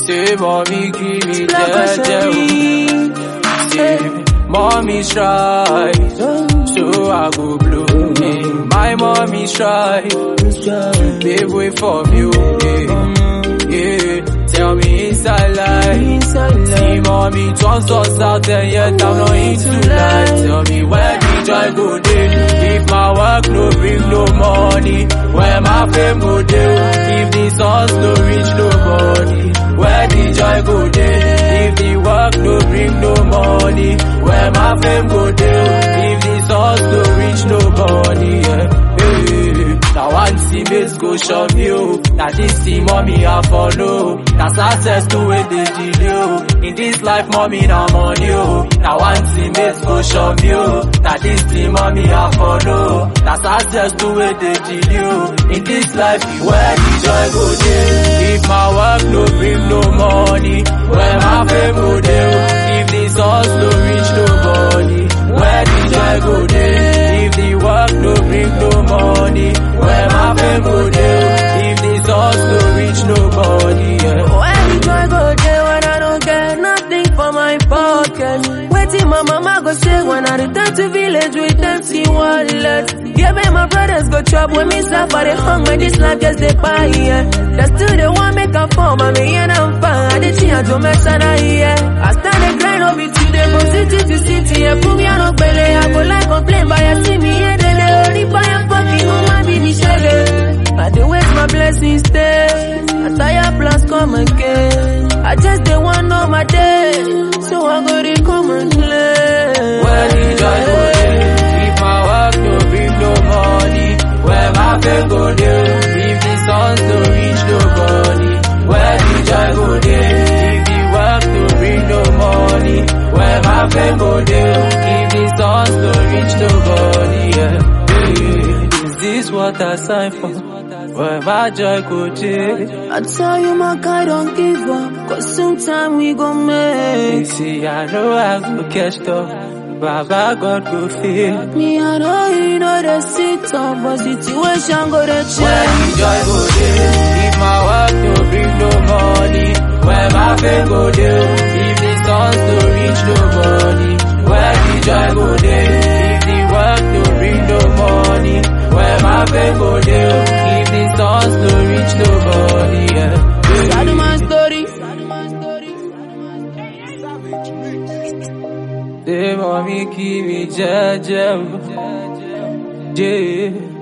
Say mommy give me jeje. Say mommy's right, so I go blow. My mommy's right, to pave way for you. Yeah, tell me inside life. See mommy turns us out and yet I'm not into life. Tell me where the joy go dey. If my work no bring no money, where my fame go dey. If the songs no reach nobody, where the joy go dey. If the work no bring no money, where my fame go dey. If the songs no reach nobody, yeah. Now one teammates go shove you. Now this team mommy I follow. That's access to it they delay. In this life mommy now on you. Now one teammates go shove you. Now this team mommy I follow. That's access to it they delay. In this life where the joy go dey. If my work no bring no money, where my fame go dey. If the songs no reach nobody, where the joy go dey. If the work no bring no money, where my fame go dey. If the songs no reach nobody, yeah. Where the joy go dey when I don't get nothing for my pocket? Waiting my mama go say when I return to village with empty wallet. Yeah, man, my brothers go chop when me suffer they hung when this life just they buy, yeah. That's still the one make a form, I mean, and I'm fine. I did change to mess and I stand and grind on me today from city to city. Yeah, put me on a belly, I go like complain, but I see me here, they only buy a fucking woman, be me shaggy. I do waste my blessings stay. I tire plans come again. I just don't want know my day, so I go to come and play. Where the joy go dey. If my work no bring no money, where my fame go dey. If the songs no reach nobody, where the joy go dey. If the work no bring no money, where my fame go dey. If the songs no reach nobody, yeah. Is this what I signed for? Where my joy go dey. I tell you my guy don't give up, cause sometime we gon' make. See, I know I go catch up. Baba God go feel. Me I know you know the sit up, but situation go to change. Where the joy go dey. If my work no bring no money, where my fame go dey. If the songs no reach nobody, where the joy go dey. If the work no bring no money, where my fame go dey. If the songs no reach nobody, yeah. Sad my story. Say mommy give me jeje, yeah.